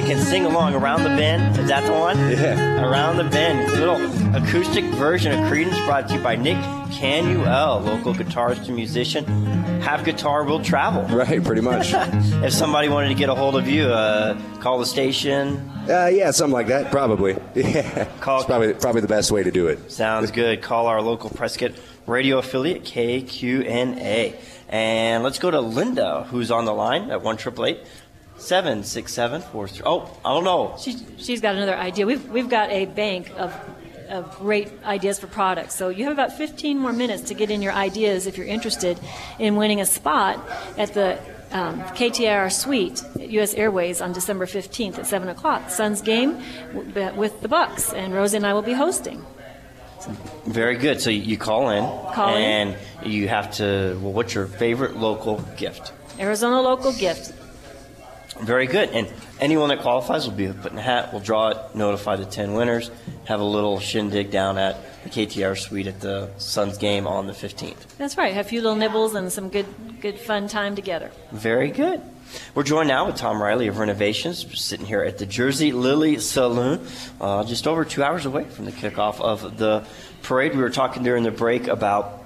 can sing along. Around the Bend. Is that the one? Yeah. Around the Bend. Little acoustic version of Creedence brought to you by Nick Canuel, local guitarist and musician. Have guitar, will travel. Right, pretty much. If somebody wanted to get a hold of you, call the station. Yeah, something like that, probably. Yeah. Call. It's probably the best way to do it. Sounds good. Call our local Prescott radio affiliate, KQNA. And let's go to Linda, who's on the line at 1-888-767-43. Oh, I don't know. She's got another idea. We've got a bank of great ideas for products. So you have about 15 more minutes to get in your ideas if you're interested in winning a spot at the KTAR Suite at U.S. Airways on December 15th at 7 o'clock. Suns game with the Bucks, and Rosie and I will be hosting. Very good. So you call in. And you have to, well, what's your favorite local gift? Arizona local gift. Very good. And anyone that qualifies will be put in a hat. We'll draw it, notify the 10 winners, have a little shindig down at the KTR Suite at the Suns game on the 15th. That's right. Have a few little nibbles and some good fun time together. Very good. We're joined now with Tom Riley of Renovations, sitting here at the Jersey Lily Saloon, just over 2 hours away from the kickoff of the parade. We were talking during the break about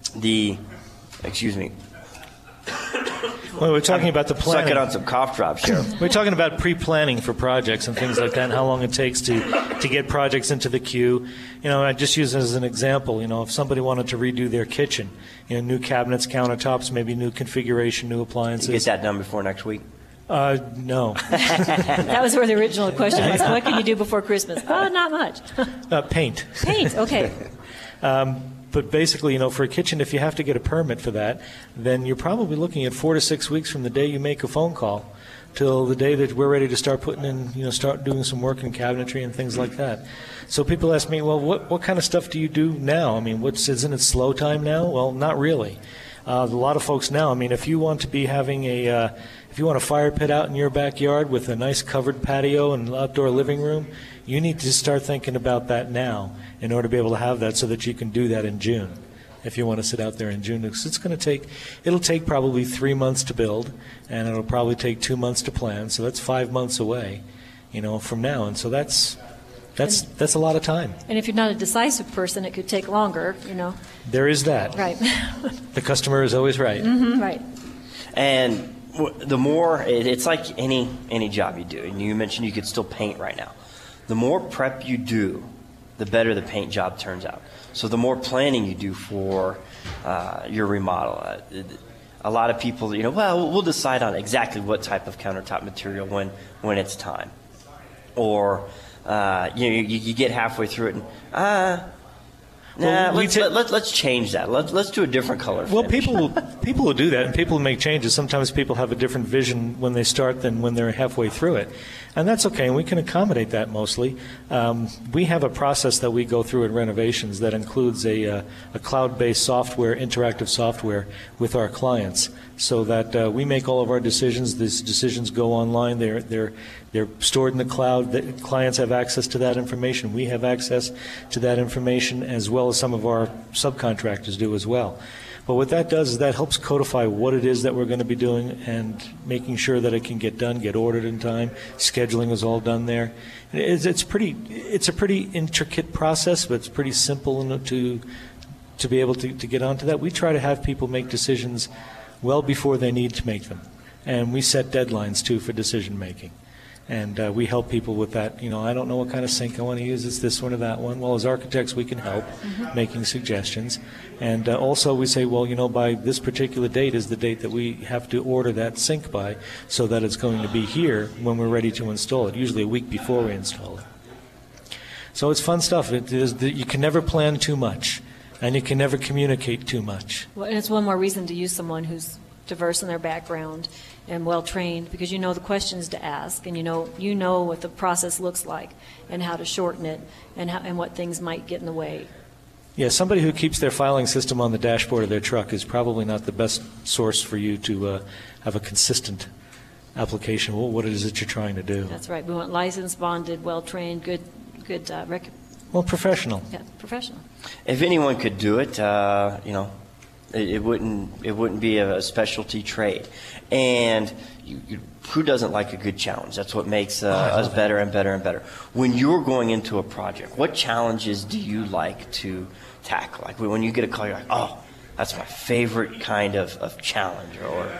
Well, we're talking about the planning. Sucking on some cough drops here. We're talking about pre-planning for projects and things like that, and how long it takes to get projects into the queue. I just use it as an example. If somebody wanted to redo their kitchen, new cabinets, countertops, maybe new configuration, new appliances. You get that done before next week? No. That was where the original question was. What can you do before Christmas? Not much. Paint. Paint, okay. But basically, for a kitchen, if you have to get a permit for that, then you're probably looking at 4 to 6 weeks from the day you make a phone call till the day that we're ready to start putting in, start doing some work in cabinetry and things like that. So people ask me, well, what kind of stuff do you do now? I mean, isn't it slow time now? Well, not really. A lot of folks now, if you want to be having if you want a fire pit out in your backyard with a nice covered patio and outdoor living room, you need to start thinking about that now in order to be able to have that so that you can do that in June. If you want to sit out there in June, because it'll take probably 3 months to build, and it'll probably take 2 months to plan. So that's 5 months away, from now. And so that's a lot of time. And if you're not a decisive person, it could take longer, There is that. Right. The customer is always right. Mm-hmm. Right. And the more, it's like any job you do. And you mentioned you could still paint right now. The more prep you do, the better the paint job turns out. So the more planning you do for your remodel. A lot of people, we'll decide on exactly what type of countertop material when it's time. Or, you get halfway through it and, let's change that. Let's do a different color finish. Well, people will do that, and people will make changes. Sometimes people have a different vision when they start than when they're halfway through it. And that's okay, and we can accommodate that mostly. We have a process that we go through at Renovations that includes a cloud-based software, interactive software with our clients, so that we make all of our decisions. These decisions go online. They're stored in the cloud. The clients have access to that information. We have access to that information, as well as some of our subcontractors do as well. But what that does is that helps codify what it is that we're going to be doing and making sure that it can get done, get ordered in time. Scheduling is all done there. It's a pretty intricate process, but it's pretty simple to be able to get onto that. We try to have people make decisions well before they need to make them. And we set deadlines, too, for decision making. And we help people with that. I don't know what kind of sink I want to use. It's this one or that one. Well, as architects, we can help making suggestions. And also we say, well, by this particular date is the date that we have to order that sink by, so that it's going to be here when we're ready to install it, usually a week before we install it. So it's fun stuff. You can never plan too much, and you can never communicate too much. Well, and it's one more reason to use someone who's diverse in their background and well trained, because you know the questions to ask, and you know what the process looks like and how to shorten it, and what things might get in the way. Yeah, somebody who keeps their filing system on the dashboard of their truck is probably not the best source for you to have a consistent application. Well, what is it you're trying to do? That's right. We want licensed, bonded, well trained, good well, professional. Yeah, professional. If anyone could do it, it wouldn't be a specialty trade, and you who doesn't like a good challenge? That's what makes us better and better and better. When you're going into a project, what challenges do you like to tackle? Like when you get a call, you're like, oh, that's my favorite kind of challenge, or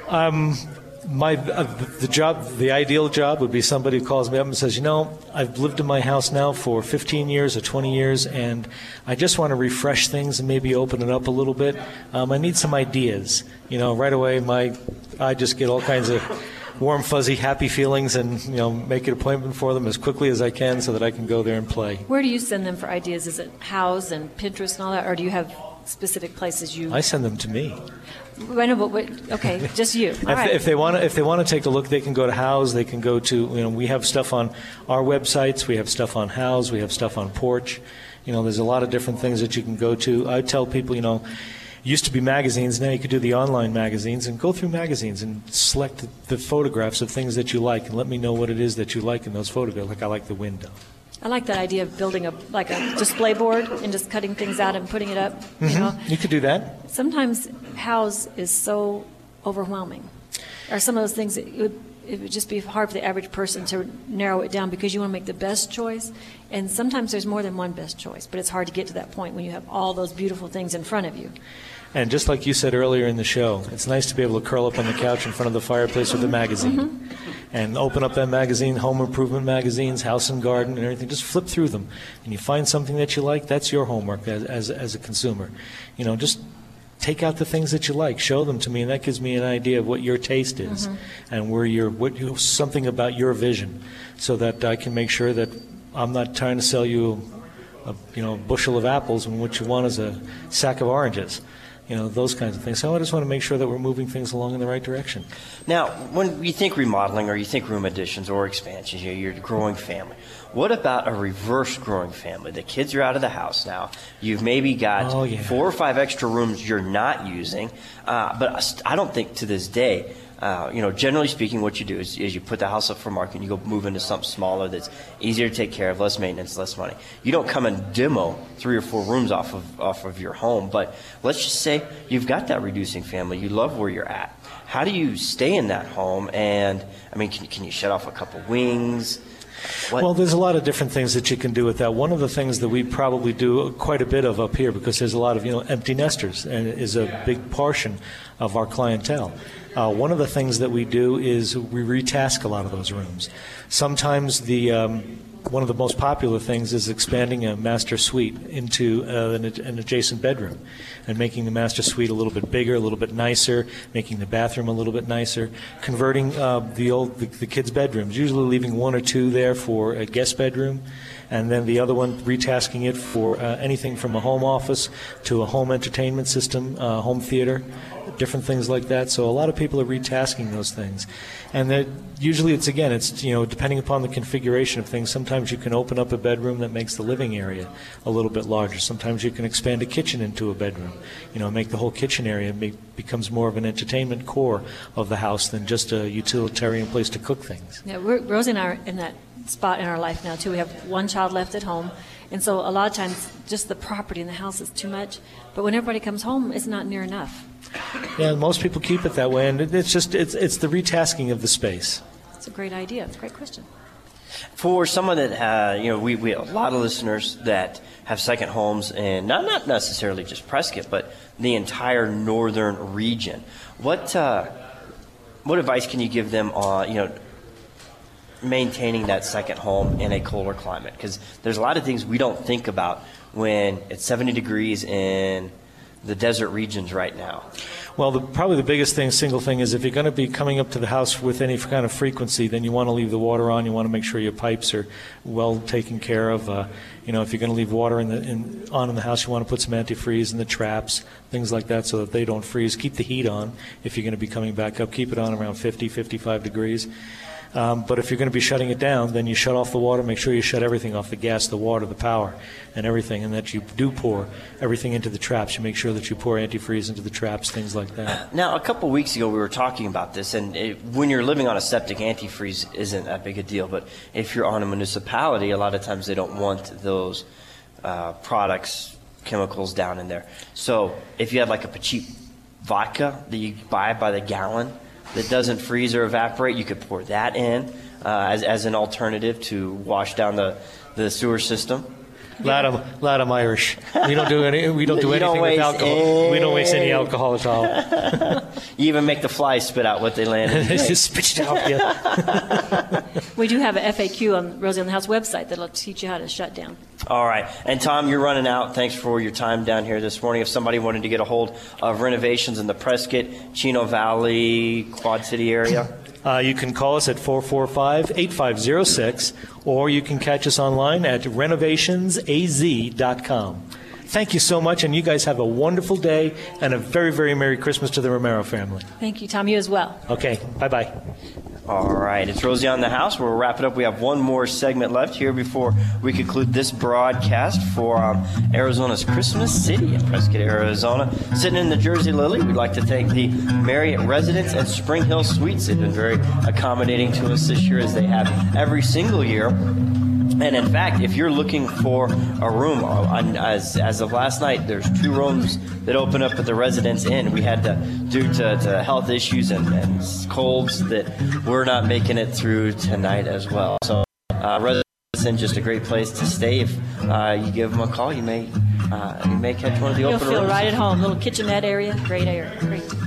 the ideal job would be somebody who calls me up and says, I've lived in my house now for 15 years or 20 years, and I just want to refresh things and maybe open it up a little bit. I need some ideas. Right away, I just get all kinds of warm, fuzzy, happy feelings, and make an appointment for them as quickly as I can so that I can go there and play. Where do you send them for ideas? Is it Houzz and Pinterest and all that, or do you have specific places you? I send them to me. I know, but okay, just you. All right. If they want to take a look, they can go to Houzz. They can go to we have stuff on our websites. We have stuff on Houzz. We have stuff on Porch. There's a lot of different things that you can go to. I tell people, used to be magazines. Now you could do the online magazines and go through magazines and select the photographs of things that you like and let me know what it is that you like in those photographs. Like I like the window. I like that idea of building a display board and just cutting things out and putting it up. You could do that. Sometimes Houzz is so overwhelming. Or some of those things that it would just be hard for the average person to narrow it down because you want to make the best choice. And sometimes there's more than one best choice, but it's hard to get to that point when you have all those beautiful things in front of you. And just like you said earlier in the show, it's nice to be able to curl up on the couch in front of the fireplace with a magazine and open up that magazine, home improvement magazines, house and garden and everything. Just flip through them. And you find something that you like, that's your homework as a consumer. Just take out the things that you like, show them to me, and that gives me an idea of what your taste is and something about your vision so that I can make sure that I'm not trying to sell you a bushel of apples when what you want is a sack of oranges. Those kinds of things. So I just want to make sure that we're moving things along in the right direction. Now, when you think remodeling or you think room additions or expansions, you're a growing family. What about a reverse growing family? The kids are out of the house now. You've maybe got 4 or 5 extra rooms you're not using. But I don't think to this day, generally speaking, what you do is you put the house up for market and you go move into something smaller that's easier to take care of, less maintenance, less money. You don't come and demo 3 or 4 rooms off of your home. But let's just say you've got that reducing family. You love where you're at. How do you stay in that home? And can you shut off a couple wings? Well, there's a lot of different things that you can do with that. One of the things that we probably do quite a bit of up here, because there's a lot of empty nesters, and it is a big portion of our clientele. One of the things that we do is we retask a lot of those rooms. Sometimes one of the most popular things is expanding a master suite into an adjacent bedroom and making the master suite a little bit bigger, a little bit nicer, making the bathroom a little bit nicer, converting the kids' bedrooms, usually leaving 1 or 2 there for a guest bedroom, and then the other one retasking it for anything from a home office to a home entertainment system, home theater, different things like that. So a lot of people are retasking those things. And usually it's depending upon the configuration of things. Sometimes you can open up a bedroom that makes the living area a little bit larger. Sometimes you can expand a kitchen into a bedroom, make the whole kitchen area becomes more of an entertainment core of the house than just a utilitarian place to cook things. Yeah, Rosie and I are in that spot in our life now, too. We have 1 child left at home. And so a lot of times just the property in the house is too much. But when everybody comes home, it's not near enough. Yeah, most people keep it that way, and it's the retasking of the space. It's a great idea. It's a great question. For someone that we have a lot of listeners that have second homes, and not necessarily just Prescott, but the entire northern region. What advice can you give them on maintaining that second home in a colder climate? Because there's a lot of things we don't think about when it's 70 degrees in the desert regions right now. Well, probably the biggest single thing is if you're going to be coming up to the house with any kind of frequency, then you want to leave the water on. You want to make sure your pipes are well taken care of. If you're going to leave water on in the house, you want to put some antifreeze in the traps, things like that, so that they don't freeze. Keep the heat on if you're going to be coming back up. Keep it on around 50, 55 degrees. But if you're going to be shutting it down, then you shut off the water. Make sure you shut everything off, the gas, the water, the power, and everything, and that you do pour everything into the traps. You make sure that you pour antifreeze into the traps, things like that. Now, a couple of weeks ago, we were talking about this, and when you're living on a septic, antifreeze isn't that big a deal. But if you're on a municipality, a lot of times they don't want those products, chemicals down in there. So if you have like a cheap vodka that you buy by the gallon, that doesn't freeze or evaporate, you could pour that in as an alternative to wash down the sewer system. Lot of Irish. We don't do anything with alcohol. We don't waste any alcohol at all. You even make the flies spit out what they land in. Just spit it out. Yeah. We do have an FAQ on Rosie on the House website that'll teach you how to shut down. All right. And Tom, you're running out. Thanks for your time down here this morning. If somebody wanted to get a hold of renovations in the Prescott, Chino Valley, Quad City area, you can call us at 445-8506, or you can catch us online at renovationsaz.com. Thank you so much, and you guys have a wonderful day and a very, very Merry Christmas to the Romero family. Thank you, Tom. You as well. Okay. Bye-bye. All right, it's Rosie on the House. We'll wrap it up. We have one more segment left here before we conclude this broadcast for Arizona's Christmas City in Prescott, Arizona. Sitting in the Jersey Lily, we'd like to thank the Marriott residents and Spring Hill Suites. They've been very accommodating to us this year, as they have every single year. And in fact, if you're looking for a room, as of last night, there's 2 rooms that open up at the Residence Inn. We had to, due to health issues and colds, that we're not making it through tonight as well. So Residence Inn, just a great place to stay. If you give them a call, you may catch one of the open rooms. You'll feel right at home. Little kitchenette area, great area, great.